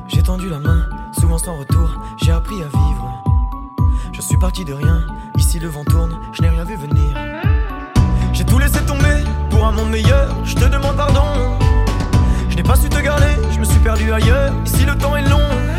J'ai tendu la main, souvent sans retour, j'ai appris à vivre. Je suis parti de rien, ici le vent tourne, je n'ai rien vu venir. J'ai tout laissé tomber pour un monde meilleur, je te demande pardon. Je n'ai pas su te garder, je me suis perdu ailleurs, ici le temps est long.